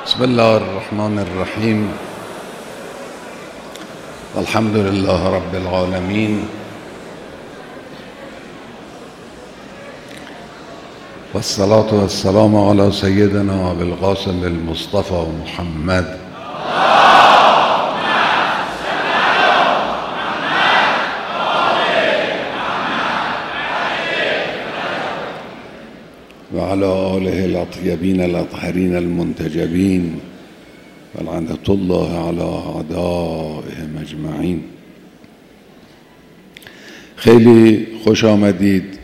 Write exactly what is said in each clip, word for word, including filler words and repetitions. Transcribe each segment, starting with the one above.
بسم الله الرحمن الرحیم. الحمد لله رب العالمین و الصلاة والسلام علی سیدنا ابی القاسم المصطفى محمد و علی آله الاطیبین الاطهرین المنتجبین و لعنة الله علی اعدائهم اجمعین. خیلی خوش آمدید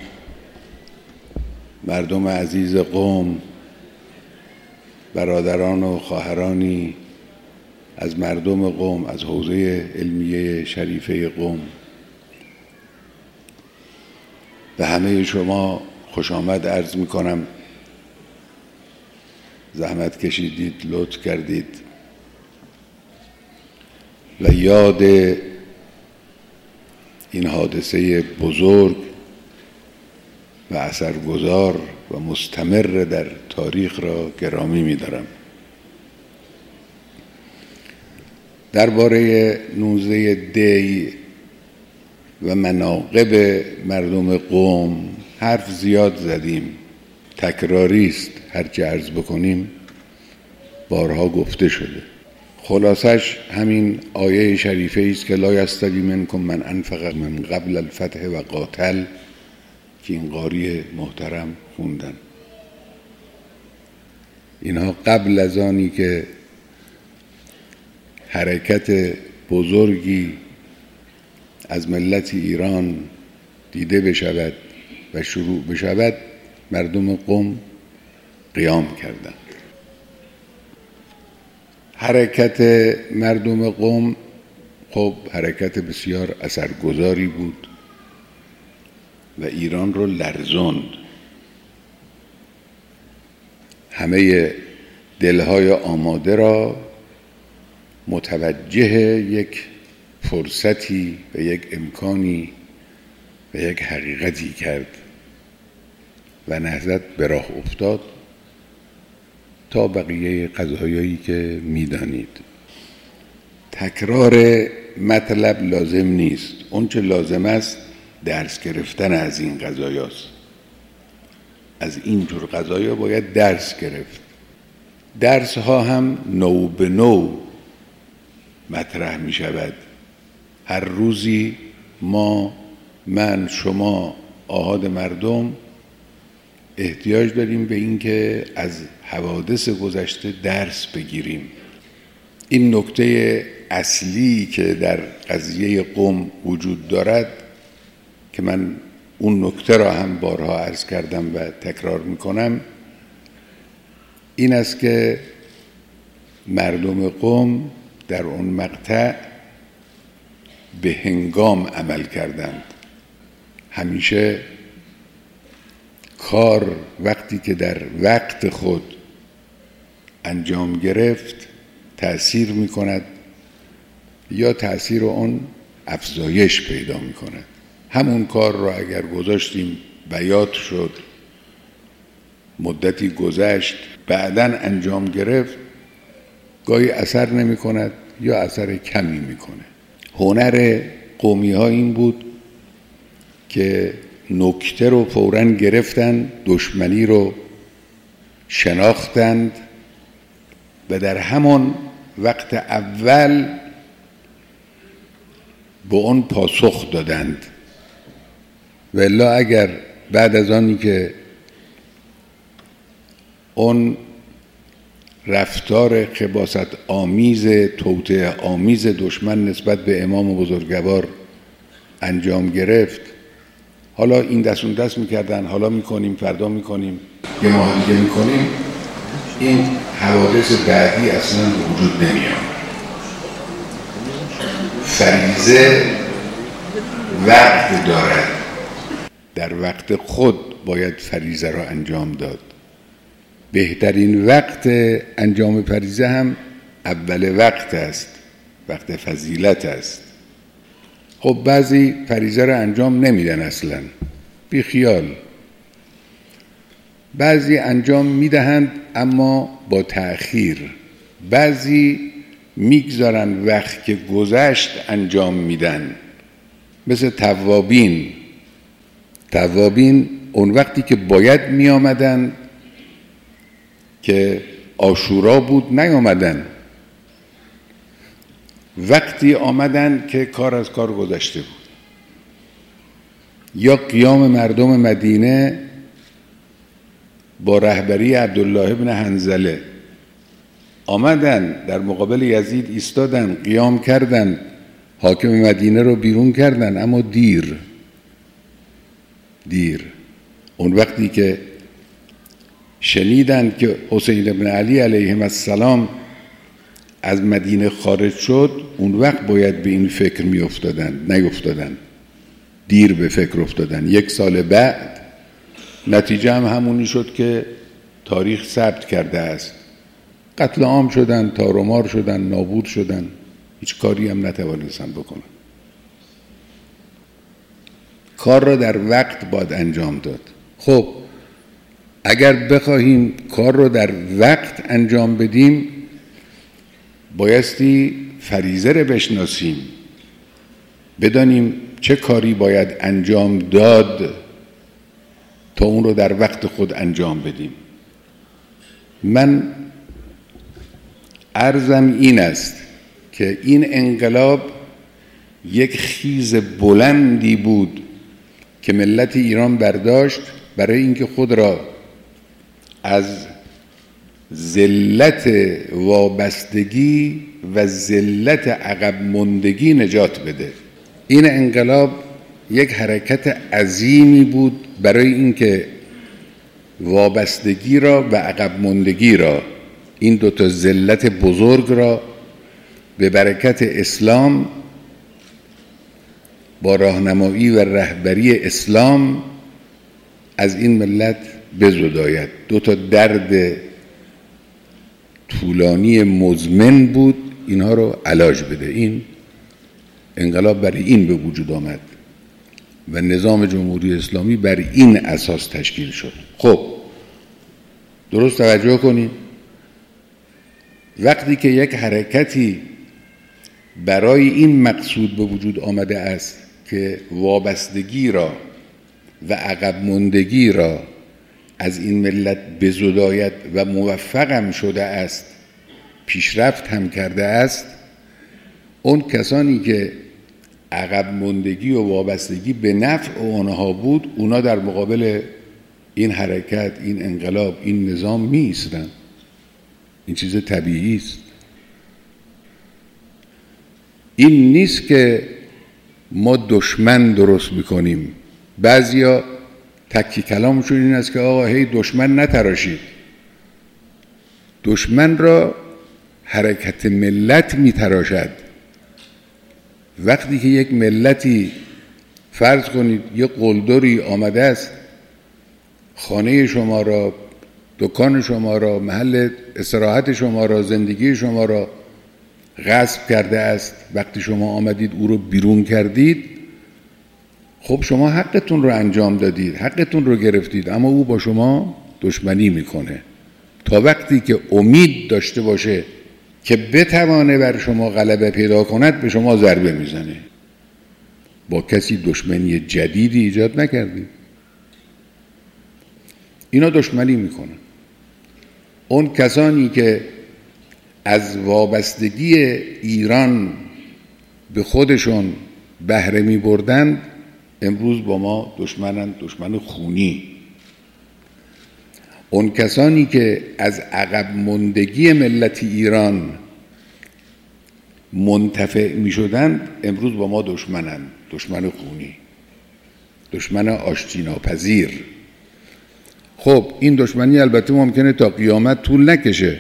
مردم عزیز قم، برادران و خواهرانی از مردم قم، از حوزه علمیه شریفه قم. به همه شما خوش آمد عرض می کنم. زحمت کشیدید، لطف کردید و یاد این حادثه بزرگ و اثرگذار و مستمر در تاریخ را گرامی می دارم. درباره نوزده دی و مناقب مردم قم حرف زیاد زدیم، تکراری است، هرچه عرض بکنیم بارها گفته شده. خلاصش همین آیه شریفه است که لا یستوی منکم من انفق من قبل الفتح و قاتل، که این قاری محترم خوندن. اینها قبل از آنی که حرکت بزرگی از ملت ایران دیده بشود و شروع بشود، مردم قم قیام کردند. حرکت مردم قم خب حرکت بسیار اثرگذاری بود و ایران رو لرزوند. همه دلهای آماده را متوجه یک فرصتی و یک امکانی و یک حقیقتی کرد و نهضت به راه افتاد تا بقیه قضایایی که میدانید. تکرار مطلب لازم نیست، اون چه لازم است درس گرفتن از این قضایاست. از این جور قضایا باید درس گرفت. درس ها هم نو به نو مطرح می شود. هر روزی ما، من، شما، آحاد مردم احتیاج داریم به این که از حوادث گذشته درس بگیریم. این نکته اصلی که در قضیه قم وجود دارد که من اون نکته را هم بارها عرض کردم و تکرار میکنم، این است که مردم قم در اون مقطع به هنگام عمل کردند. همیشه کار وقتی که در وقت خود انجام گرفت تأثیر می کند یا تأثیر اون افزایش پیدا می کند. همون کار را اگر گذاشتیم بیات شد، مدتی گذشت، بعداً انجام گرفت، گاهی اثر نمی کند یا اثر کمی می کنه. هنر قومی ها این بود که نکته رو فوراً گرفتن، دشمنی رو شناختند و در همان وقت اول به اون پاسخ دادند. و الا اگر بعد از آنی که اون رفتار خباثت آمیز، توطئه آمیز دشمن نسبت به امام بزرگوار انجام گرفت، حالا این دست اون دست میکردن، حالا میکنیم، فردا میکنیم، یه ماه دیگه میکنیم، این حوادث بعدی اصلا وجود نمیاد. فریضه وقت دارد، در وقت خود باید فریضه را انجام داد. بهترین وقت انجام فریضه هم اول وقت است، وقت فضیلت است. خب بعضی فریضه را انجام نمیدن، اصلا بی خیال. بعضی انجام میدهند اما با تأخیر، بعضی میگذارن وقت که گذشت انجام میدن، مثل توابین. توابین اون وقتی که باید میامدن که عاشورا بود نیامدن، وقتی آمدن که کار از کار گذشته بود. یا قیام مردم مدینه با رهبری عبدالله ابن حنظله آمدن در مقابل یزید ایستادن، قیام کردن، حاکم مدینه رو بیرون کردن، اما دیر دیر اون وقتی که شنیدن که حسین ابن علی علیهم السلام از مدینه خارج شد، اون وقت باید به این فکر می افتادن، نیفتادن، دیر به فکر افتادن. یک سال بعد نتیجه هم همونی شد که تاریخ ثبت کرده است. قتل عام شدن، تار و مار شدن، نابود شدن، هیچ کاری هم نتوانستن بکنن. کار را در وقت باید انجام داد. خب اگر بخواهیم کار را در وقت انجام بدیم، بایستی فریضه را بشناسیم، بدانیم چه کاری باید انجام داد تا اون رو در وقت خود انجام بدیم. من عرضم این است که این انقلاب یک خیز بلندی بود که ملت ایران برداشت برای اینکه خود را از ذلت وابستگی و ذلت عقب ماندگی نجات بده. این انقلاب یک حرکت عظیمی بود برای اینکه وابستگی را و عقب ماندگی را، این دو تا ذلت بزرگ را به برکت اسلام با راهنمایی و رهبری اسلام از این ملت بزداید. دو تا درد طولانی مزمن بود، اینها رو علاج بده. این انقلاب برای این به وجود آمد و نظام جمهوری اسلامی بر این اساس تشکیل شد. خب درست توجه کنید، وقتی که یک حرکتی برای این مقصود به وجود آمده است که وابستگی را و عقب ماندگی را از این ملت بزداید و موفق هم شده است، پیشرفت هم کرده است، اون کسانی که عقب ماندگی و وابستگی به نفع آنها بود، اونا در مقابل این حرکت، این انقلاب، این نظام می ایستن. این چیز طبیعی است. این نیست که ما دشمن درست میکنیم. بعضیا تکی کلامشون این است که آقا هی دشمن نتراشید. دشمن را حرکت ملت میتراشد. وقتی که یک ملتی، فرض کنید یک قلدری آمده است خانه شما را، دکان شما را، محل استراحت شما را، زندگی شما را غصب کرده است، وقتی شما آمدید او رو بیرون کردید، خب شما حقتون رو انجام دادید، حقتون رو گرفتید، اما او با شما دشمنی میکنه تا وقتی که امید داشته باشه که بتوانه بر شما غلبه پیدا کند، به شما ضربه میزنه. با کسی دشمنی جدیدی ایجاد نکردید. اینا دشمنی میکنن. اون کسانی که از وابستگی ایران به خودشون بهره می بردند، امروز با ما دشمنن، دشمن خونی. اون کسانی که از عقب ماندگی ملت ایران منتفع می شدند، امروز با ما دشمنن، دشمن خونی، دشمن آشتی ناپذیر. خب این دشمنی البته ممکنه تا قیامت طول نکشه.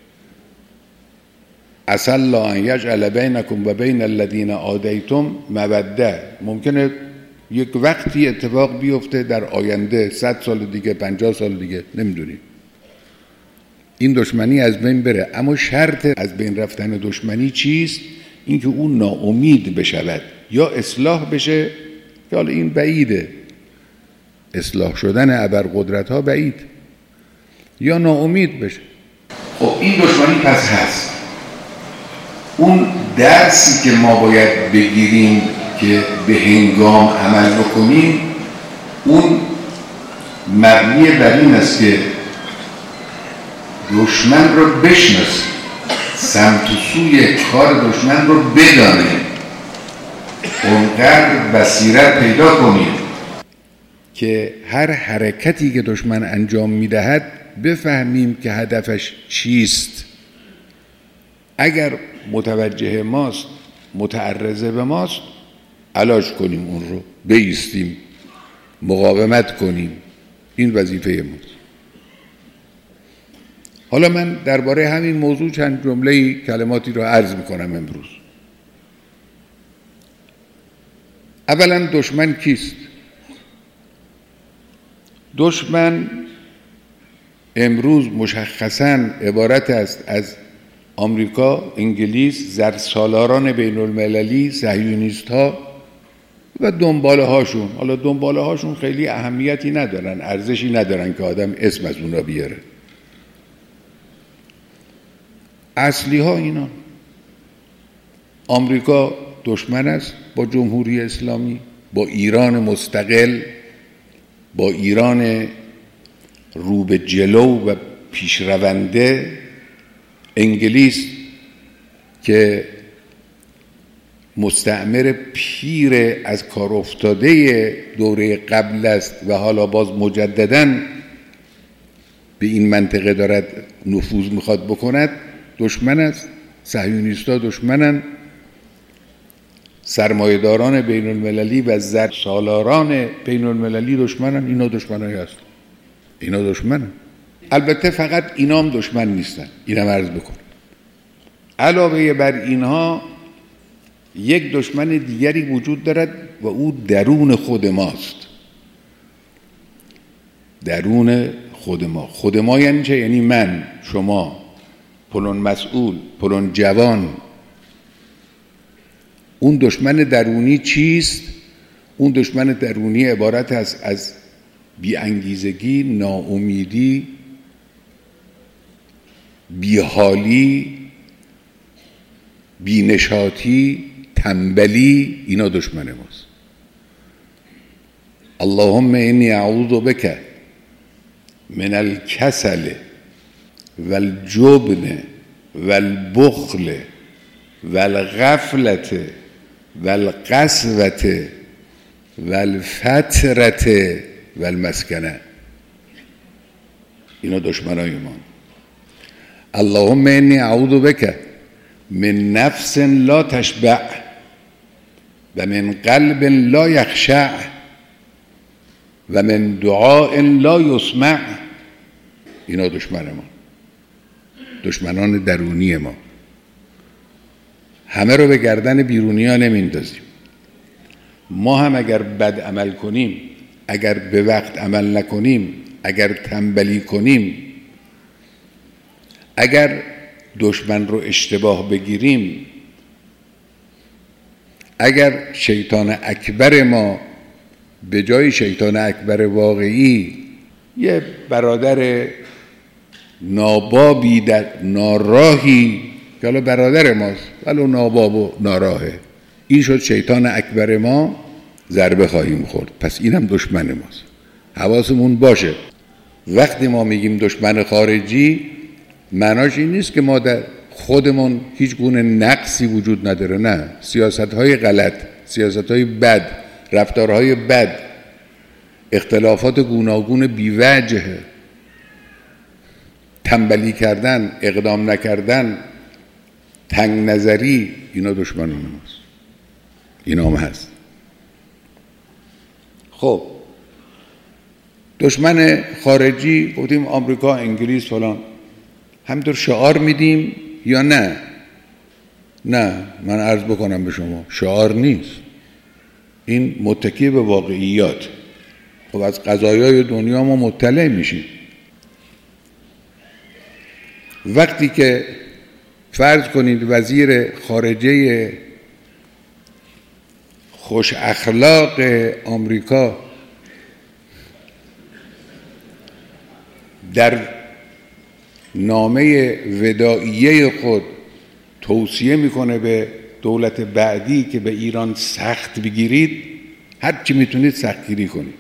عسى الله ان یجعل بینکم و بین الذین عادیتم موده. ممکنه یک وقتی اتفاق بیفته در آینده، صد سال دیگه، پنجاه سال دیگه، نمیدونیم، این دشمنی از بین بره. اما شرط از بین رفتن دشمنی چیست؟ اینکه اون ناامید بشود یا اصلاح بشه، که حالا این بعیده، اصلاح شدن ابرقدرت ها بعید، یا ناامید بشه. خب این دشمنی پس هست. اون درسی که ما باید بگیریم که به هنگام عمل بکنیم، اون مبنی بر این است که دشمن رو بشناسیم، سمت و سوی کار دشمن رو بدانیم، اونقدر بصیرت پیدا کنیم که هر حرکتی که دشمن انجام میدهد بفهمیم که هدفش چیست. اگر متوجه ماست، متعرضه به ماست، علاج کنیم، اون رو بایستیم، مقاومت کنیم. این وظیفه ماست. حالا من درباره همین موضوع چند جمله کلماتی رو عرض میکنم امروز. اولا دشمن کیست؟ دشمن امروز مشخصاً عبارت است از آمریکا، انگلیس، زرسالاران بین المللی، صهیونیست ها و دنباله هاشون. حالا دنباله هاشون خیلی اهمیتی ندارن، ارزشی ندارن که آدم اسم از اونا بیاره. اصلی ها اینا. آمریکا دشمن است با جمهوری اسلامی، با ایران مستقل، با ایران رو به جلو و پیشرونده. انگلیس که مستعمر پیر از کار افتاده دوره قبل است و حالا باز مجدداً به این منطقه دارد نفوذ میخواد بکند، دشمن است. صهیونیست‌ها دشمنن، سرمایه‌داران بین المللی و زرسالاران بین المللی دشمنن. اینا دشمنایی هست، اینا دشمنن. البته فقط اینا هم دشمن نیستن، اینم عرض بکن. علاوه بر اینها یک دشمن دیگری وجود دارد و او درون خود ماست. درون خود ما. خود ما یعنی چه؟ یعنی من، شما، پلون مسئول، پلون جوان. اون دشمن درونی چیست؟ اون دشمن درونی عبارت است از بی‌انگیزگی، ناامیدی، بیحالی، بینشاطی، تنبلی. اینا دشمن ماست. اللهم انی اعوذ بک من الکسل والجبن والبخل والغفلة والقسوة والفترة والمسکنه. اینا دشمنای ما. اللهم انی اعوذ بک من نفس لا تشبع و من قلب لا یخشع و من دعاء لا یسمع. اینا دشمن ما، دشمنان درونی ما. همه رو به گردن بیرونی ها نمیندازیم. ما هم اگر بد عمل کنیم، اگر به وقت عمل نکنیم، اگر تنبلی کنیم، اگر دشمن رو اشتباه بگیریم، اگر شیطان اکبر ما به جای شیطان اکبر واقعی یه برادر نابابی در ناراهی که حالا برادر ماست ولو ناباب و ناراهه، این شد شیطان اکبر ما، ضربه خواهیم خورد. پس اینم دشمن ماست. حواسمون باشه وقتی ما میگیم دشمن خارجی، معناش این نیست که ما در خودمون هیچ گونه نقصی وجود نداره. نه، سیاست‌های غلط، سیاست‌های بد، رفتارهای بد، اختلافات گوناگون بی‌وجه، تنبلی کردن، اقدام نکردن، تنگ نظری، اینا دشمنان ماست. اینا هم هست. خب دشمن خارجی گفتیم آمریکا، انگلیس، فلان، همینطور شعار میدیم یا نه؟ نه، من عرض بکنم به شما شعار نیست، این متکی به واقعیات. خب از قضایای دنیا ما مطلع میشیم. وقتی که فرض کنید وزیر خارجه خوش اخلاق آمریکا در نامه وداعیه خود توصیه میکنه به دولت بعدی که به ایران سخت بگیرید، هر چی میتونید سختگیری کنید،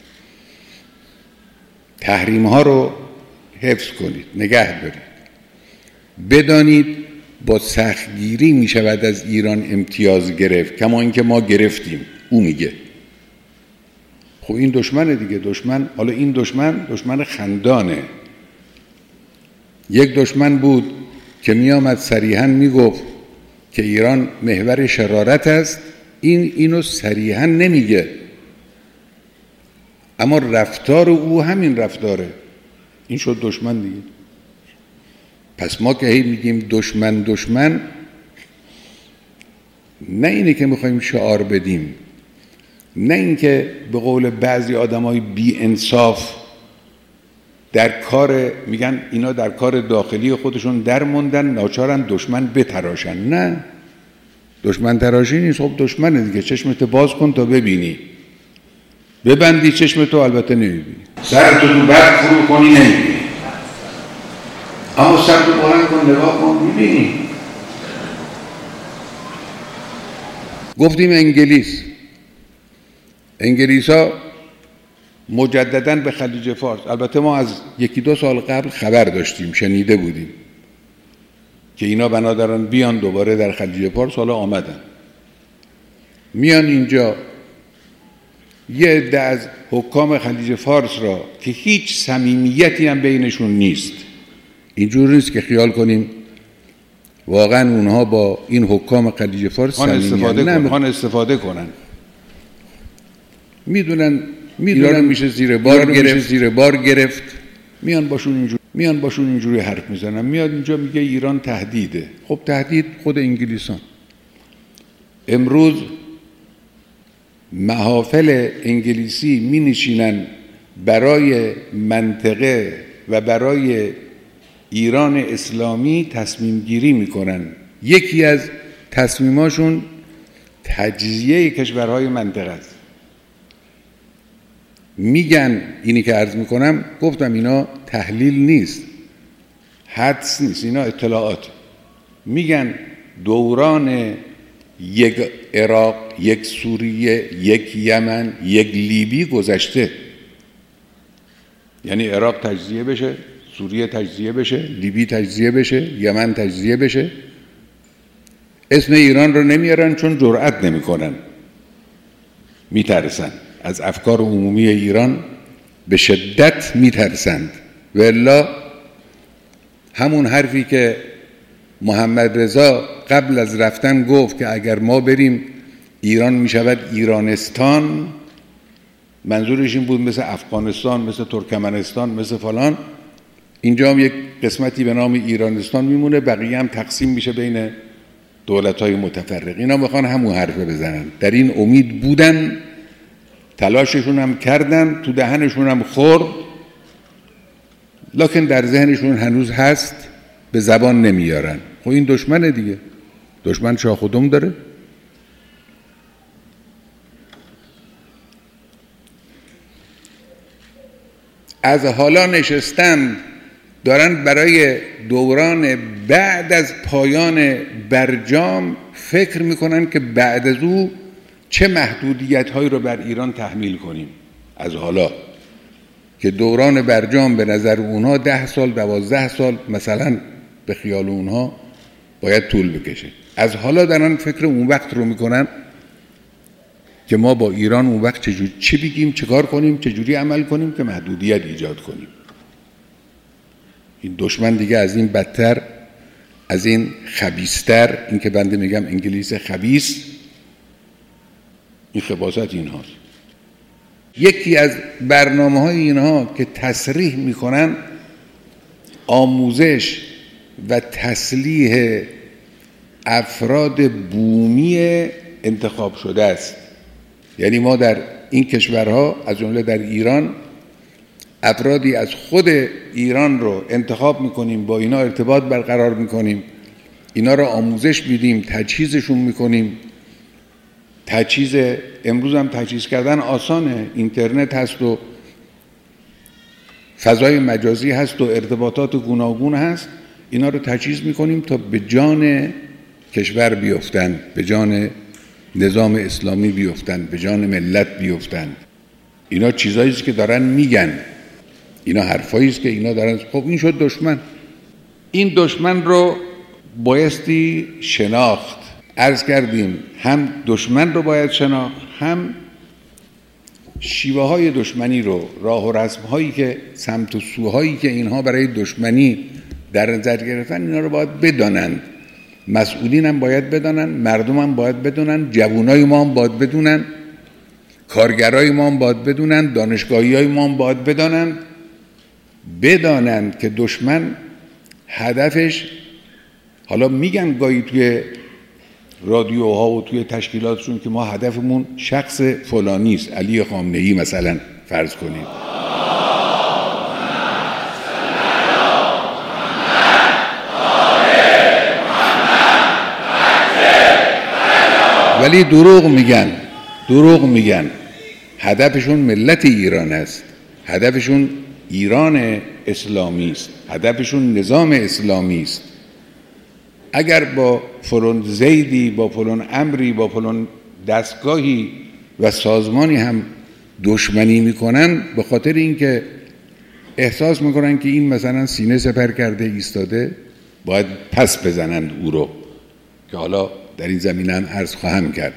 تحریم ها رو حفظ کنید، نگه دارید. بدانید با سختگیری میشود از ایران امتیاز گرفت، کما اینکه ما گرفتیم. او میگه خب این دشمن دیگه، دشمن، حالا این دشمن دشمن خندانه. یک دشمن بود که میامد صریحا میگفت که ایران محور شرارت است، این اینو صریحا نمیگه، اما رفتار او همین رفتاره، این شد دشمن دیگه. پس ما که هی میگیم دشمن دشمن، نه اینه که میخوایم شعار بدیم، نه اینکه به قول بعضی آدمای بی انصاف در کار، میگن اینا در کار داخلی خودشون در موندن، ناچارن دشمن بتراشن. نه، دشمن تراشی نیست. خب دشمنه دیگه، چشمتو باز کن تا ببینی، ببندی چشمتو البته نمیبینی، سرتو تو برق فرو کنی نمیبینی، اما سرتو بلند کن نگاه کن میبینی. گفتیم انگلیس، انگلیس ها مجدداً به خلیج فارس، البته ما از یکی دو سال قبل خبر داشتیم، شنیده بودیم که اینا بنا دارن بیان دوباره در خلیج فارس، حالا آمدن میان اینجا. یه عده از حکام خلیج فارس را که هیچ صمیمیتی هم بینشون نیست، اینجور نیست که خیال کنیم واقعا اونها با این حکام خلیج فارس صمیمیت، نه، میخوان استفاده کنن، میدونن میدونن میشه زیر بار گرفت، زیر بار گرفت میان باشون اینجوری میان باشون اینجوری حرف میزنن. میاد اینجا میگه ایران تهدیده. خب تهدید خود انگلیسان. امروز محافل انگلیسی می نشینن برای منطقه و برای ایران اسلامی تصمیم گیری میکنن. یکی از تصمیماشون تجزیه کشورهای منطقه است. میگن، اینی که عرض میکنم، گفتم اینا تحلیل نیست، حدس نیست، اینا اطلاعات. میگن دوران یک عراق، یک سوریه، یک یمن، یک لیبی گذشته. یعنی عراق تجزیه بشه، سوریه تجزیه بشه، لیبی تجزیه بشه، یمن تجزیه بشه. اسم ایران رو نمیارن چون جرأت نمیکنن، میترسن از افکار عمومی ایران، به شدت میترسند. و الا همون حرفی که محمد رضا قبل از رفتن گفت که اگر ما بریم ایران میشود ایرانستان، منظورش این بود مثل افغانستان، مثل ترکمنستان، مثل فلان. اینجا هم یک قسمتی به نام ایرانستان میمونه، بقیه هم تقسیم میشه بین دولت‌های متفرق. اینا میخوان همون حرفه بزنن، در این امید بودن، تلاششون هم کردن، تو دهنشون هم خورد، لکن در ذهنشون هنوز هست، به زبان نمیارن. خب این دشمنه دیگه، دشمن شاخ و دم داره. از حالا نشستن دارن برای دوران بعد از پایان برجام فکر میکنن که بعد از او چه محدودیت هایی رو بر ایران تحمیل کنیم. از حالا که دوران برجام به نظر اونها ده سال، دوازده سال مثلا به خیال اونها باید طول بکشه. از حالا دارن فکر اون وقت رو میکنن که ما با ایران اون وقت چجوری چی بگیم، چه کار کنیم، چجوری عمل کنیم که محدودیت ایجاد کنیم. این دشمن دیگه از این بدتر، از این خبیث‌تر، این که بنده میگم انگلیس خبیث، این خباثت اینهاست. یکی از برنامه‌های اینها که تصریح میکنن آموزش و تسلیح افراد بومی انتخاب شده است. یعنی ما در این کشورها، از جمله در ایران، افرادی از خود ایران رو انتخاب میکنیم، با اینا ارتباط برقرار میکنیم، اینا رو آموزش میدیم، تجهیزشون میکنیم. تجهیز امروز هم تجهیز کردن آسانه، اینترنت هست و فضای مجازی هست و ارتباطات گوناگون هست. اینا رو تجهیز میکنیم تا به جان کشور بیفتند، به جان نظام اسلامی بیفتند، به جان ملت بیفتند. اینا چیزایی است که دارن میگن، اینا حرفایی است که اینا دارن. خب این شد دشمن. این دشمن رو بایستی شناخت. عرض کردیم هم دشمن رو باید شناخت، هم شیوه های دشمنی رو، راه و رسم هایی که، سمت و سوهایی که اینها برای دشمنی در نظر گرفتن، اینا رو باید بدانند. مسئولین هم باید بدانن، مردم هم باید بدونن، جوانای ما هم باید بدونن، کارگرای ما هم باید بدونن، دانشگاهی های ما هم باید بدانن بدانند که دشمن هدفش، حالا میگن گاهی توی رادیوها و توی تشکیلاتشون که ما هدفمون شخص فلانی است، علی خامنه‌ای مثلا فرض کنیم، ولی دروغ میگن دروغ میگن هدفشون ملت ایران است، هدفشون ایران اسلامی است، هدفشون نظام اسلامی است. اگر با فلان زیدی، با فلان امری، با فلان دستگاهی و سازمانی هم دشمنی میکنن، به خاطر اینکه احساس میکنن که این مثلا سینه سپر کرده ایستاده، باید پس بزنند او رو، که حالا در این زمینه هم عرض خواهم کرد.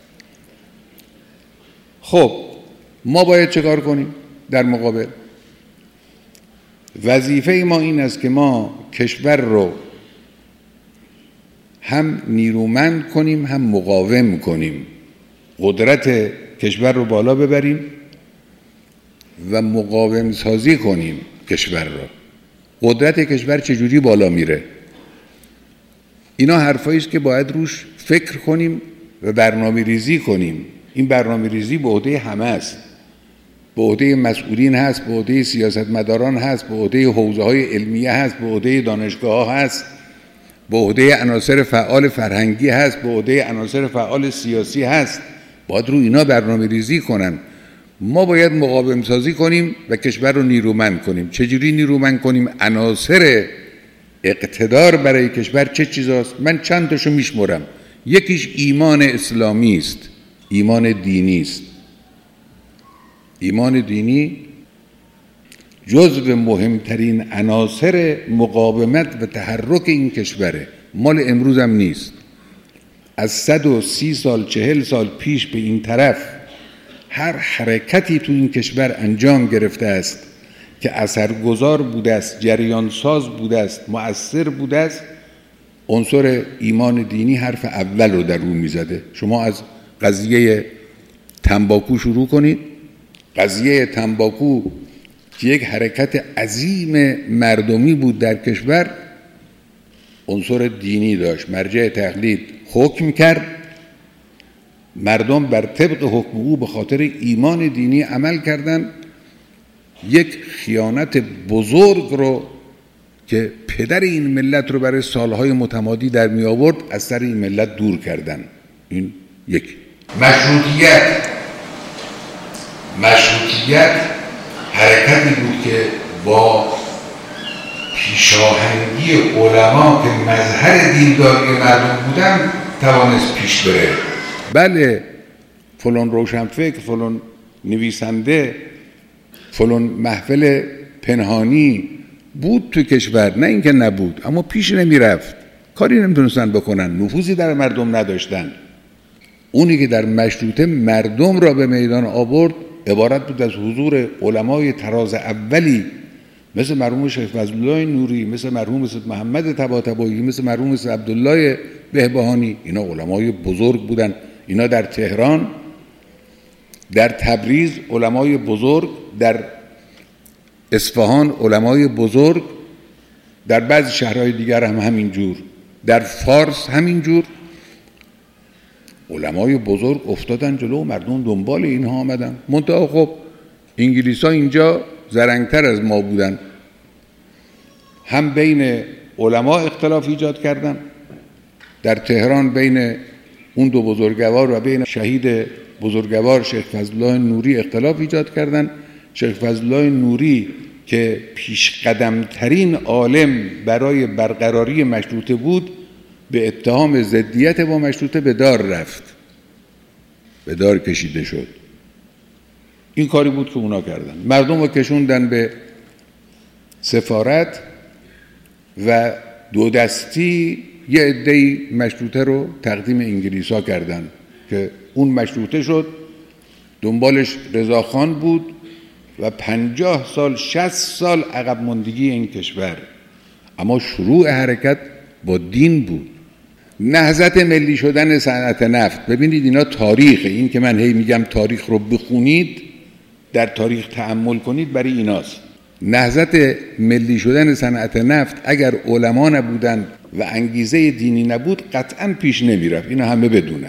خب ما باید چه کار کنیم در مقابل؟ وظیفه ما این است که ما کشور رو هم نیرومند کنیم، هم مقاوم کنیم، قدرت کشور رو بالا ببریم و مقاوم سازی کنیم کشور رو. قدرت کشور چجوری بالا میره؟ اینا حرفایی است که باید روش فکر کنیم و برنامه ریزی کنیم. این برنامه ریزی به عهده همه است، به عهده مسئولین هست، به عهده سیاستمداران هست، به عهده حوزه‌های علمیه هست، به عهده دانشگاه‌ها هست، به عهده عناصر فعال فرهنگی هست، به عهده عناصر فعال سیاسی هست. باید رو اینا برنامه ریزی کنن. ما باید مقاوم سازی کنیم و کشور رو نیرومند کنیم. چجوری نیرومند کنیم؟ عناصر اقتدار برای کشور چه چیزاست؟ من چند تاشو میشمرم. یکیش ایمان اسلامی است، ایمان دینی است. ایمان دینی جزو مهمترین عناصر مقاومت و تحرک این کشوره. مال امروز هم نیست. از صد و سی سال چهل سال پیش به این طرف هر حرکتی تو این کشور انجام گرفته است که اثرگذار بوده است، جریان ساز بوده است، مؤثر بوده است، عنصر ایمان دینی حرف اول رو در رو میزده. شما از قضیه تنباکو شروع کنید. قضیه تنباکو که یک حرکت عظیم مردمی بود در کشور، عنصر دینی داشت. مرجع تقلید حکم کرد، مردم بر طبق حکم او به خاطر ایمان دینی عمل کردند. یک خیانت بزرگ رو که پدر این ملت رو برای سالهای متمادی در می آورد از سر این ملت دور کردن. این یک. مشروطیت مشروطیت حرکتی بود که با پیشاهنگی علما که مظهر دینداری مردم بودن توانست پیش بره. بله فلان روشنفکر، فلان نویسنده، فلان محفل پنهانی بود تو کشور، نه اینکه نبود، اما پیش نمی رفت، کاری نمیتونستن بکنن، نفوذی در مردم نداشتن. اونی که در مشروطه مردم را به میدان آورد عبارت بود از حضور علمای تراز اولی مثل مرحوم شیخ فضلالله نوری، مثل مرحوم سید محمد طباطبایی، مثل مرحوم سید عبدالله بهبهانی. اینا علمای بزرگ بودن. اینا در تهران، در تبریز علمای بزرگ، در اصفهان علمای بزرگ، در بعضی شهرهای دیگر هم همینجور، در فارس همینجور علمای بزرگ افتادن جلو، مردم دنبال اینها آمدن. منتها خب انگلیس‌ها اینجا زرنگتر از ما بودن، هم بین علما اختلاف ایجاد کردن در تهران، بین اون دو بزرگوار و بین شهید بزرگوار شیخ فضلالله نوری اختلاف ایجاد کردن. شیخ فضلالله نوری که پیش قدم ترین عالم برای برقراری مشروطه بود، به اتهام ضدیت با مشروطه به دار رفت، به دار کشیده شد. این کاری بود که اونا کردن، مردم رو کشوندن به سفارت و دو دستی یه عده‌ای مشروطه رو تقدیم انگلیس‌ها کردن که اون مشروطه شد. دنبالش رضاخان بود و پنجاه سال شصت سال عقب ماندگی این کشور. اما شروع حرکت با دین بود. نهضت ملی شدن صنعت نفت، ببینید اینا تاریخه. این که من هی میگم تاریخ رو بخونید، در تاریخ تأمل کنید، برای ایناست. نهضت ملی شدن صنعت نفت اگر علما نبودن و انگیزه دینی نبود قطعاً پیش نمیرفت. اینا همه بدونن.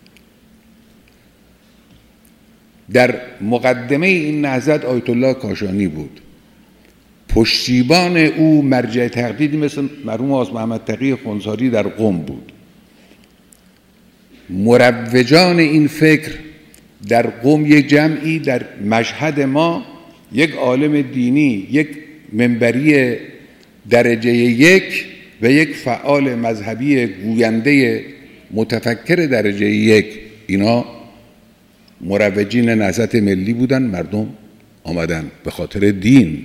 در مقدمه این نهضت آیت الله کاشانی بود. پشتیبان او مرجع تقلیدی مثل مرحوم آقا محمد تقی خونساری در قم بود. مروجان این فکر در قم یک جمعی، در مشهد ما یک عالم دینی، یک منبری درجه یک و یک فعال مذهبی گوینده متفکر درجه یک، اینا مروجین نهضت ملی بودن. مردم آمدن به خاطر دین.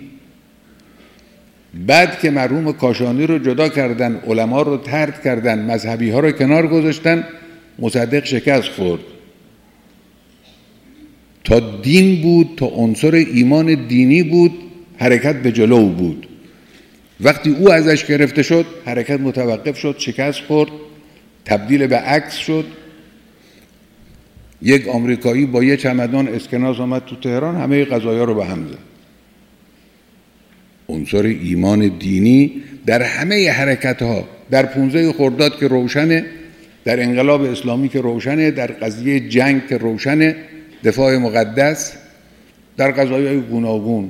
بعد که مرحوم کاشانی رو جدا کردن، علما رو طرد کردن، مذهبی ها رو کنار گذاشتن، مصدق شکست خورد. تا دین بود، تا عنصر ایمان دینی بود، حرکت به جلو بود. وقتی او ازش گرفته شد، حرکت متوقف شد، شکست خورد، تبدیل به عکس شد. یک آمریکایی با یه چمدان اسکناس آمد تو تهران، همه قضایا رو به هم زد. عنصر ایمان دینی در همه حرکت ها، در پانزده خرداد که روشنه، در انقلاب اسلامی که روشنه، در قضیه جنگ که روشنه، دفاع مقدس، در قضایای گوناگون،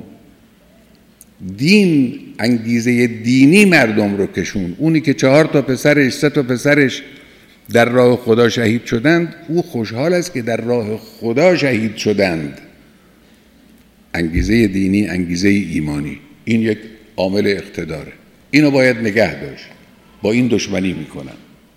دین، انگیزه دینی مردم رو کشون. اونی که چهار تا پسرش، سه تا پسرش در راه خدا شهید شدند، او خوشحال است که در راه خدا شهید شدند. انگیزه دینی، انگیزه ایمانی، این یک عامل اقتداره. اینو باید نگه داشت. با این دشمنی میکنن.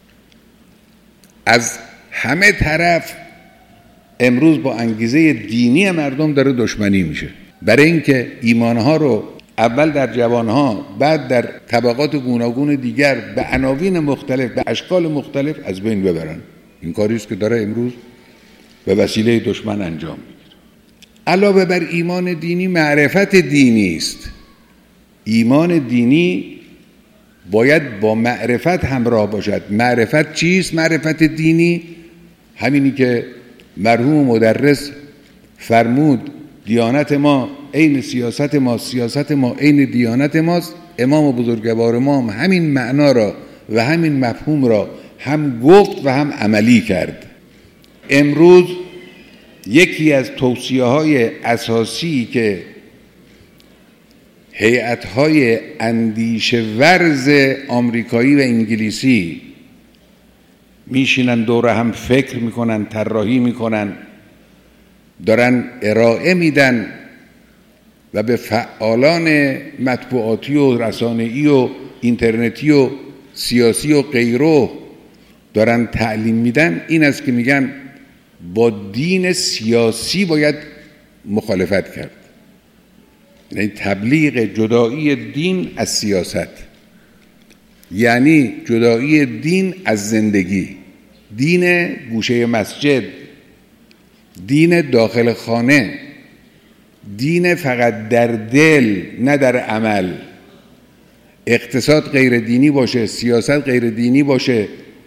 از همه طرف امروز با انگیزه دینی مردم داره دشمنی میشه، برای اینکه ایمانها رو اول در جوانها، بعد در طبقات گوناگون دیگر به عناوین مختلف، به اشکال مختلف از بین ببرن. این کاری است که داره امروز به وسیله دشمن انجام میگیره. علاوه بر ایمان دینی، معرفت دینی است. ایمان دینی باید با معرفت همراه باشد. معرفت چیست؟ معرفت دینی همینی که مرحوم مدرس فرمود دیانت ما عین سیاست ما، سیاست ما عین دیانت ماست. امام بزرگوار ما هم همین معنا را و همین مفهوم را هم گفت و هم عملی کرد. امروز یکی از توصیه های اساسی که هیئت‌های اندیشه ورز آمریکایی و انگلیسی میشینن دور هم فکر میکنن، طراحی میکنن، دارن ارائه میدن و به فعالان مطبوعاتی و رسانه‌ای و اینترنتی و سیاسی و غیره دارن تعلیم میدن، این است که میگن با دین سیاسی باید مخالفت کرد. یعنی تبلیغ جدایی دین از سیاست، یعنی جدایی دین از زندگی، دین گوشه مسجد، دین داخل خانه، دین فقط در دل نه در عمل. اقتصاد غیر دینی باشه، سیاست غیر دینی باشه،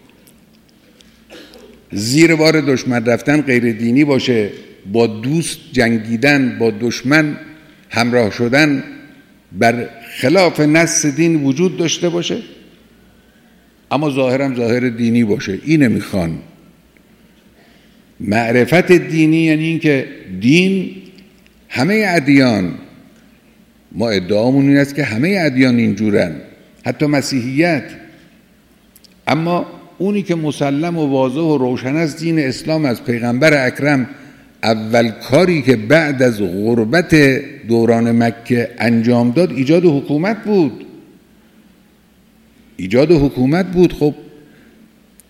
زیر بار دشمن رفتن غیر دینی باشه، با دوست جنگیدن، با دشمن همراه شدن بر خلاف نص دین وجود داشته باشه، اما ظاهرم ظاهر دینی باشه. اینه میخوان. معرفت دینی یعنی این که دین همه ادیان، ما ادعامون این است که همه ادیان اینجورن، حتی مسیحیت، اما اونی که مسلم و واضح و روشن است دین اسلام از پیغمبر اکرم اول کاری که بعد از غربت دوران مکه انجام داد ایجاد حکومت بود. ایجاد حکومت بود. خب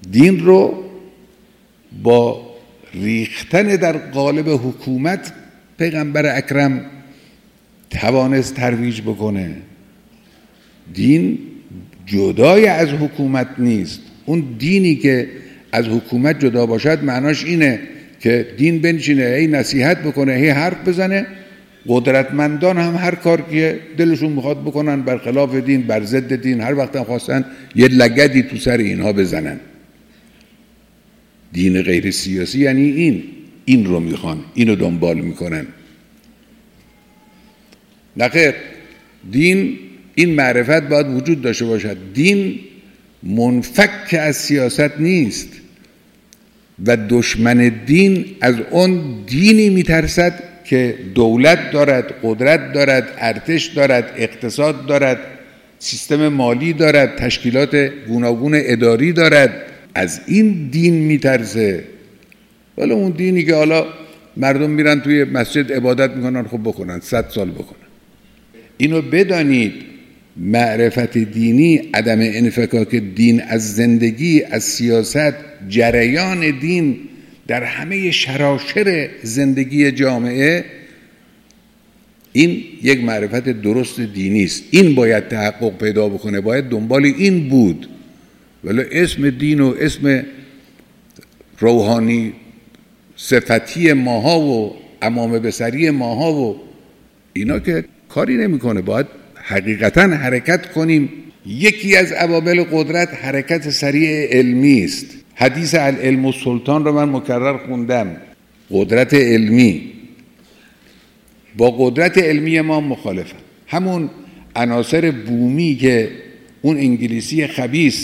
دین رو با ریختن در قالب حکومت پیغمبر اکرم توانست ترویج بکنه. دین جدای از حکومت نیست. اون دینی که از حکومت جدا باشد معناش اینه که دین بنشینه هی نصیحت بکنه، هی حرف بزنه، قدرتمندان هم هر کار که دلشون میخواد بکنن برخلاف دین، بر ضد دین، هر وقت هم خواستن یه لگدی تو سر اینها بزنن. دین غیر سیاسی یعنی این این رو میخوان، اینو دنبال میکنن. نخیر، دین این معرفت باید وجود داشته باشد. دین منفک از سیاست نیست و دشمن دین از اون دینی میترسد که دولت دارد، قدرت دارد، ارتش دارد، اقتصاد دارد، سیستم مالی دارد، تشکیلات گوناگون اداری دارد. از این دین میترسه. ولی اون دینی که حالا مردم میرن توی مسجد عبادت میکنن، خب بکنن، صد سال بکنن. اینو بدانید، معرفت دینی، عدم انفکاک دین از زندگی، از سیاست، جریان دین در همه شراشر زندگی جامعه، این یک معرفت درست دینی است. این باید تحقق پیدا بکنه، باید دنبال این بود. ولی اسم دین و اسم روحانی صفتی ماها و عمامه بصری ماها و اینا که کاری نمیکنه. باید حقیقتا حرکت کنیم. یکی از عوامل قدرت حرکت سریع علمی است. حدیث العلم السلطان رو من مکرر خوندم. قدرت علمی با قدرت علمی ما مخالفه. همون عناصر بومی که اون انگلیسی خبیث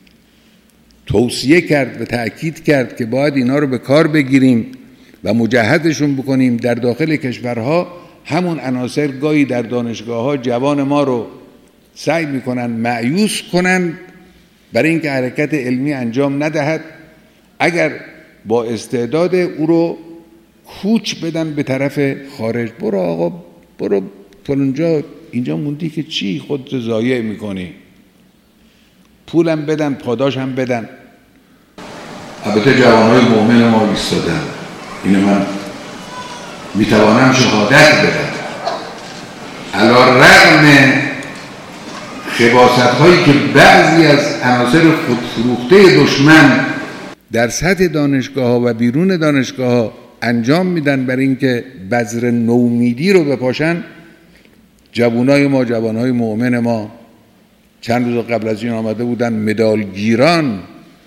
توصیه کرد و تأکید کرد که باید اینا رو به کار بگیریم و مجهزشون بکنیم در داخل کشورها، همون عناصر گاهی در دانشگاه ها جوان ما رو سعی میکنن مایوس کنن برای اینکه حرکت علمی انجام ندهد. اگر با استعداد او رو کوچ بدن به طرف خارج، برو آقا برو فلانجا، اینجا موندی که چی خودت ضایع میکنی، پولم بدن، پاداش هم بدن. البته جوانهای مؤمن ما ایستادن، اینو من میتوانم شهادت بدم، علی رغم خباست هایی که بعضی از عناصر خودفروخته دشمن در سطح دانشگاه ها و بیرون دانشگاه ها انجام میدن برای اینکه بذر نومیدی رو بپاشن. جوانای ما، جوانهای مؤمن ما چند روز قبل از این آمده بودن مدالگیران،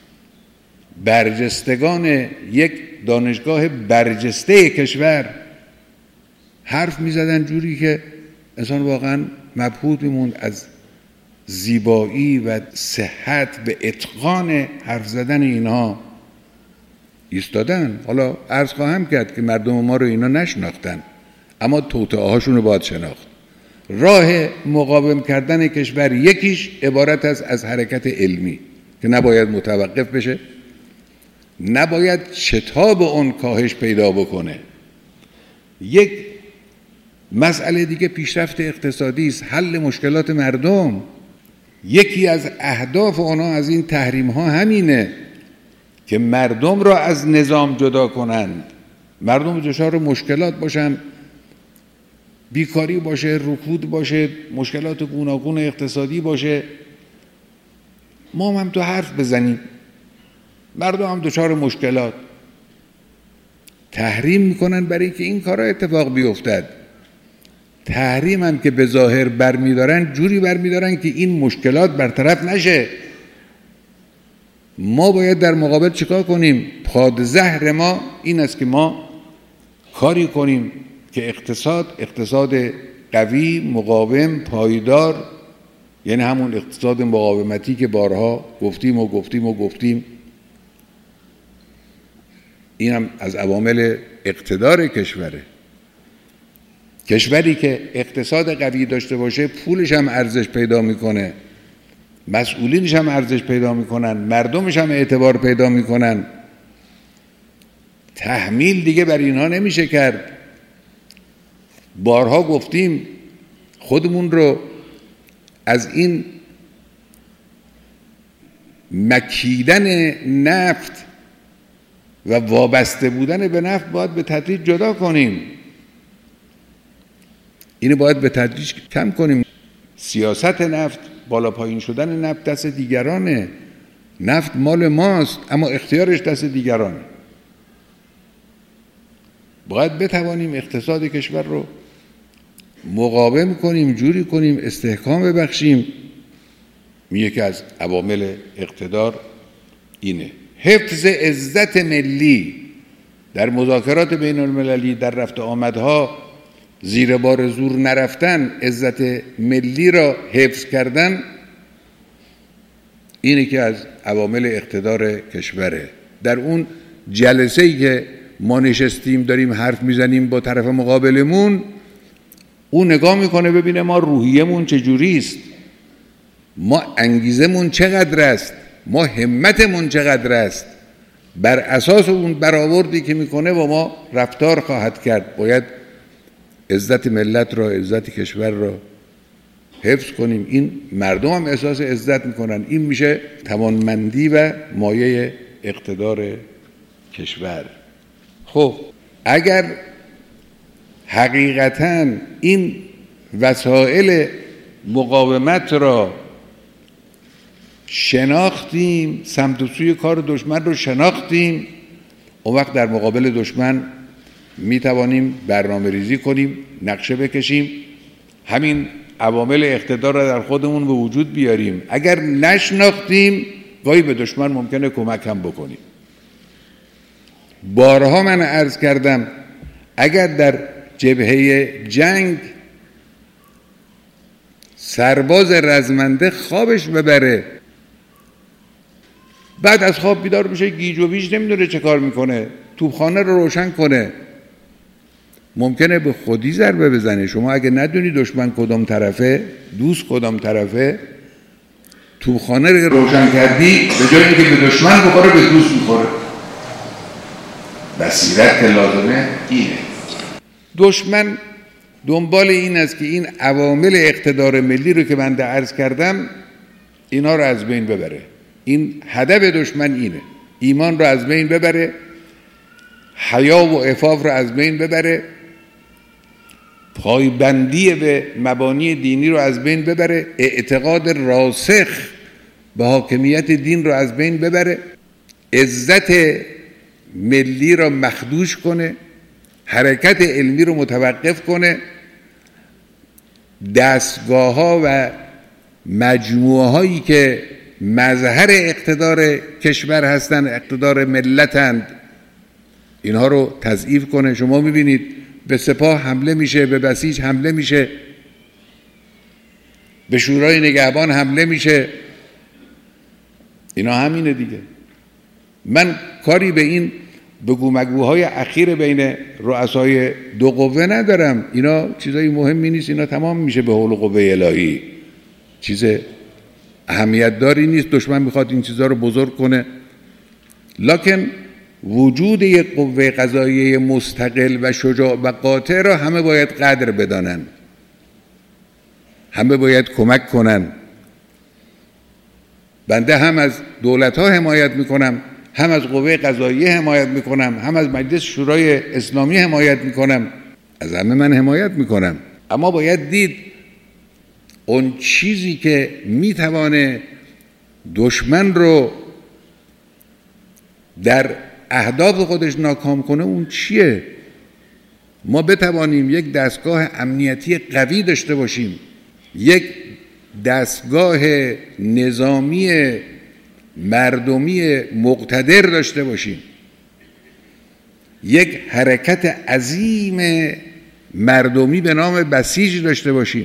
برجستگان یک دانشگاه برجسته کشور، حرف میزدن جوری که انسان واقعا مبهوت میموند از زیبایی و صحت و اتقان حرف زدن اینها. ایستادن. حالا عرض خواهم کرد که مردم ما رو اینا نشناختن، اما توطئه هاشون رو باید شناخت. راه مقاوم کردن کشور یکیش عبارت است از حرکت علمی که نباید متوقف بشه، نباید شتاب اون کاهش پیدا بکنه. یک مسئله دیگه پیشرفت اقتصادی است، حل مشکلات مردم. یکی از اهداف اونا از این تحریم ها همینه که مردم را از نظام جدا کنند، مردم دچار مشکلات باشن، بیکاری باشه، رکود باشه، مشکلات گوناگون اقتصادی باشه، ما هم تو حرف بزنیم، مردم هم دچار مشکلات. تحریم میکنن برای که این کارا اتفاق بیفتد. تحریم هم که به ظاهر برمیدارن، جوری برمیدارن که این مشکلات برطرف نشه. ما باید در مقابل چیکار کنیم؟ پادزهر ما این است که ما کاری کنیم که اقتصاد اقتصاد قوی، مقاوم، پایدار، یعنی همون اقتصاد مقاومتی که بارها گفتیم و گفتیم و گفتیم، این هم از عوامل اقتدار کشوره. کشوری که اقتصاد قوی داشته باشه پولش هم ارزش پیدا میکنه، مسئولینش هم ارزش پیدا میکنن، مردمش هم اعتبار پیدا میکنن. تحمیل دیگه بر اینها نمیشه کرد. بارها گفتیم خودمون رو از این مکیدن نفت و وابسته بودن به نفت باید به تدریج جدا کنیم. اینو باید به تدریج کم کنیم. سیاست نفت، بالا پایین شدن نفت دست دیگرانه. نفت مال ماست اما اختیارش دست دیگرانه. باید بتوانیم اقتصاد کشور رو مقاوم کنیم، جوری کنیم، استحکام ببخشیم. یکی از عوامل اقتدار اینه. حفظ عزت ملی در مذاکرات بین المللی، در رفت آمدها زیر بار زور نرفتن، عزت ملی را حفظ کردن، اینه که از عوامل اقتدار کشوره. در اون جلسه‌ای که ما نشستیم داریم حرف میزنیم با طرف مقابلمون، اون نگاه میکنه ببینه ما روحیه‌مون چجوریست، ما انگیزمون چقدر است، ما همتمون چقدر است. بر اساس اون برآوردی که میکنه با ما رفتار خواهد کرد. باید عزت ملت را، عزت کشور را حفظ کنیم. این مردم هم احساس عزت میکنن. این میشه توانمندی و مایه اقتدار کشور. خب اگر حقیقتاً این وسایل مقاومت را شناختیم، سمت و سوی کار دشمن رو شناختیم، اون وقت در مقابل دشمن می توانیم برنامه ریزی کنیم، نقشه بکشیم، همین عوامل اقتدار را در خودمون به وجود بیاریم. اگر نشناختیم گاهی به دشمن ممکنه کمک هم بکنیم. بارها من عرض کردم اگر در جبهه جنگ سرباز رزمنده خوابش ببره، بعد از خواب بیدار بشه گیج و ویج نمیدونه چه کار میکنه، توپخانه رو روشن کنه، ممکنه به خودی ضربه بزنه. شما اگه ندونی دشمن کدام طرفه، دوست کدام طرفه، توپخانه رو روشن کردی، به جای اینکه به دشمن بخوره به دوست میخوره. بصیرت لازمه اینه. دشمن دنبال این است که این عوامل اقتدار ملی رو که من عرض کردم اینا رو از بین ببره. این هدف دشمن اینه، ایمان رو از بین ببره، حیا و عفاف رو از بین ببره، پایبندی به مبانی دینی رو از بین ببره، اعتقاد راسخ به حاکمیت دین رو از بین ببره، عزت ملی رو مخدوش کنه، حرکت علمی رو متوقف کنه، دستگاه ها و مجموعه هایی که مظهر اقتدار کشور هستند، اقتدار ملتند، اینها رو تضعیف کنه. شما میبینید به سپاه حمله میشه، به بسیج حمله میشه، به شورای نگهبان حمله میشه. اینا همینه دیگه. من کاری به این بگو مگوهای اخیر بین رؤسای دو قوه ندارم. اینا چیزای مهمی نیست، اینا تمام میشه به حول قوه الهی، چیز اهمیت داری نیست. دشمن میخواد این چیزا رو بزرگ کنه، لکن وجود یک قوه قضاییه مستقل و شجاع و قاطع را همه باید قدر بدانن، همه باید کمک کنن. بنده هم از دولت ها حمایت میکنم، هم از قوه قضاییه حمایت میکنم، هم از مجلس شورای اسلامی حمایت میکنم، از همه من حمایت میکنم. اما باید دید اون چیزی که میتوانه دشمن رو در اهداف خودش ناکام کنه اون چیه. ما بتوانیم یک دستگاه امنیتی قوی داشته باشیم، یک دستگاه نظامی مردمی مقتدر داشته باشیم، یک حرکت عظیم مردمی به نام بسیج داشته باشیم،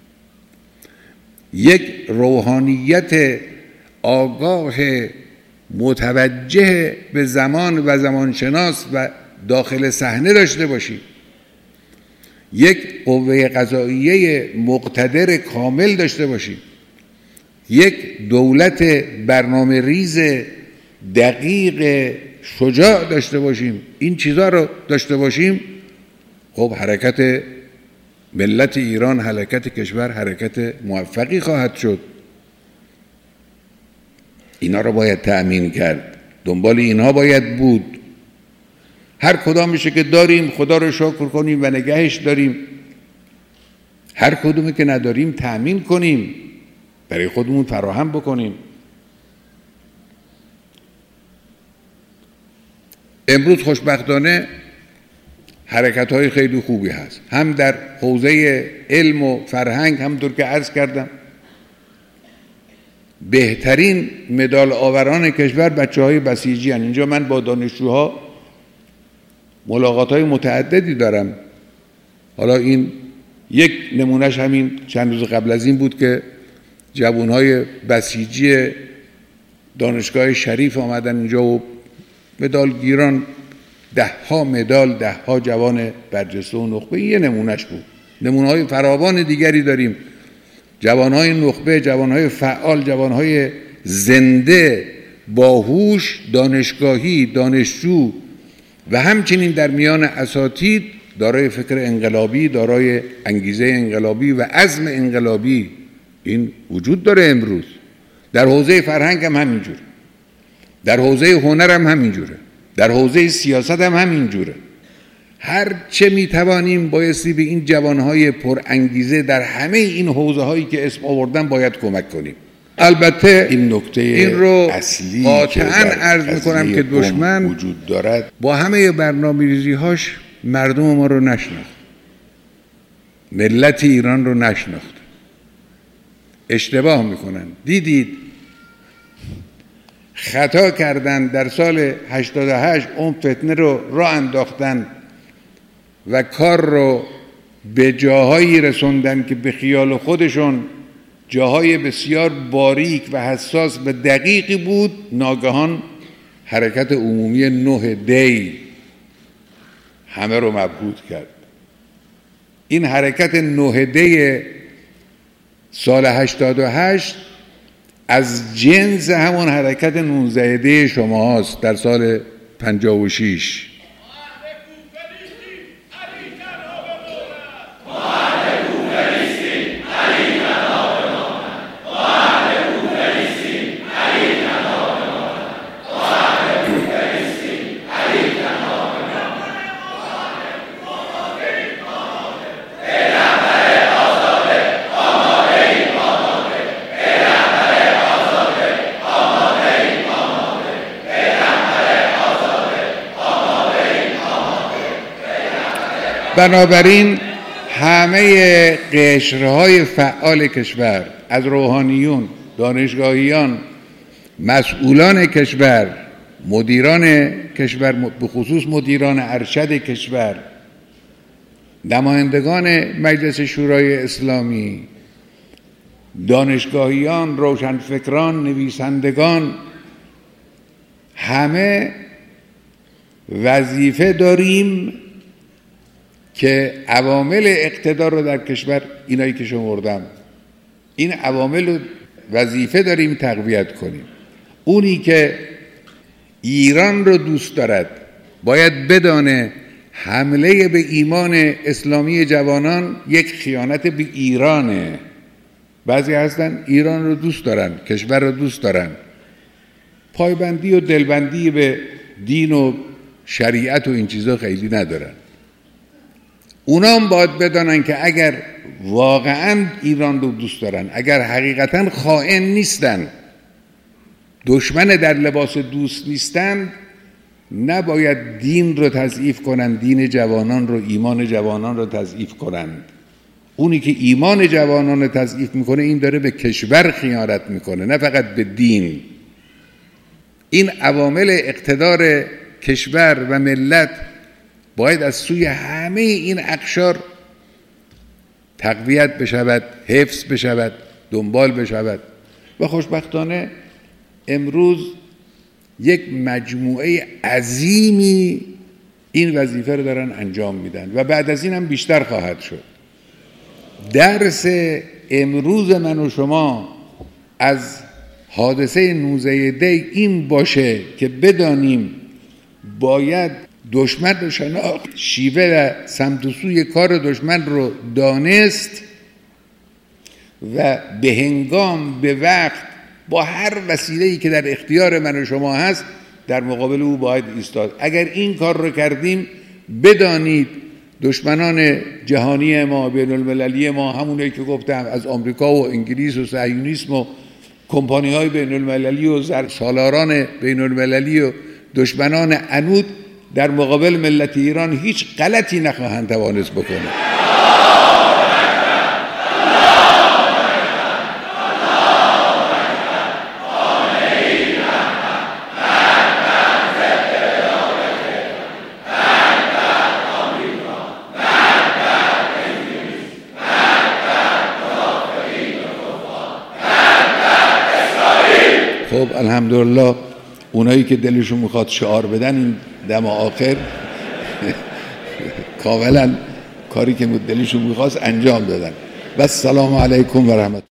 یک روحانیت آگاه متوجه به زمان و زمانشناس و داخل صحنه داشته باشیم، یک قوه قضاییه مقتدر کامل داشته باشیم، یک دولت برنامه ریز دقیق شجاع داشته باشیم. این چیزها رو داشته باشیم، خب حرکت ملت ایران، حرکت کشور حرکت موفقی خواهد شد. اینا رو باید تأمین کرد، دنبال اینها باید بود. هر کدامشه که داریم خدا رو شکر کنیم و نگهش داریم، هر کدومی که نداریم تأمین کنیم، برای خودمون فراهم بکنیم. امروز خوشبختانه حرکت‌های خیلی خوبی هست، هم در حوزه علم و فرهنگ، همونطور که عرض کردم بهترین مدال آوران کشور بچه‌های بسیجی هستند. اینجا من با دانشجوها ملاقات‌های متعددی دارم. حالا این یک نمونهش همین چند روز قبل از این بود که جوانهای بسیجی دانشگاه شریف آمدن اینجا و مدال گیران، ده ها مدال، ده ها جوان برجسته و نخبه. یه نمونهش بود. نمونه‌های فراوان دیگری داریم، جوانهای نخبه، جوانهای فعال، جوانهای زنده، باهوش، دانشگاهی، دانشجو و همچنین در میان اساتید دارای فکر انقلابی، دارای انگیزه انقلابی و عزم انقلابی. این وجود داره امروز. در حوزه فرهنگ هم همینجوره، در حوزه هنر هم همینجوره، در حوزه سیاست هم همینجوره. هر چه میتوانیم بایستی به این جوانهای پر انگیزه در همه این حوزه هایی که اسم آوردن باید کمک کنیم. البته این نکته این رو اصلی قاطعاً عرض میکنم که دشمن وجود دارد، با همه برنامه‌ریزی هاش مردم ما رو نشناخت، ملت ایران رو نشناخت. اشتباه میکنن. دیدید خطا کردن در سال هشتاد و هشت، اون فتنه رو راه انداختن و کار رو به جاهایی رسوندن که به خیال خودشون جاهای بسیار باریک و حساس و دقیقی بود. ناگهان حرکت عمومی نه دی همه رو مبهوت کرد. این حرکت نه دی سال هشتاد و هشت از جنس همون حرکت نوزده دی شما هست در سال پنجاه و شش. بنابراین همه قشرهای فعال کشور، از روحانیون، دانشگاهیان، مسئولان کشور، مدیران کشور، به خصوص مدیران ارشد کشور، نمایندگان مجلس شورای اسلامی، دانشگاهیان، روشنفکران، نویسندگان، همه وظیفه داریم که عوامل اقتدار رو در کشور، اینایی که شمردم، این عوامل رو وظیفه داریم تقویت کنیم. اونی که ایران رو دوست دارد باید بدانه حمله به ایمان اسلامی جوانان یک خیانت به ایرانه. بعضی هستن ایران رو دوست دارن، کشور رو دوست دارن، پایبندی و دلبندی به دین و شریعت و این چیزا خیلی ندارن. اونا هم باید بدانن که اگر واقعا ایران رو دوست دارن، اگر حقیقتا خائن نیستن، دشمن در لباس دوست نیستن، نباید دین رو تضعیف کنن، دین جوانان رو، ایمان جوانان رو تضعیف کنند. اونی که ایمان جوانان رو تضعیف میکنه این داره به کشور خیانت میکنه، نه فقط به دین. این عوامل اقتدار کشور و ملت باید از سوی همه این اقشار تقویت بشود، حفظ بشود، دنبال بشود. و خوشبختانه امروز یک مجموعه عظیمی این وظیفه رو دارن انجام میدن و بعد از این هم بیشتر خواهد شد. درس امروز من و شما از حادثه نوزده دی این باشه که بدانیم باید دشمن رو شناخت، شیوه و سمت و سوی کار دشمن رو دانست و به هنگام، به وقت با هر وسیله‌ای که در اختیار من و شما هست در مقابل او باید ایستاد. اگر این کار رو کردیم بدانید دشمنان جهانی ما، بین المللی ما، همونایی که گفتم از آمریکا و انگلیس و صهیونیسم و کمپانی های بین المللی و سالاران بین المللی و دشمنان عنود در مقابل ملت ایران هیچ غلطی نخواهند توانست بکنه. خب الحمدلله اونایی که دلشون میخواد شعار بدن این دم آخر کاملا کاری که دلشون میخواست انجام دادن. و السلام علیکم و رحمت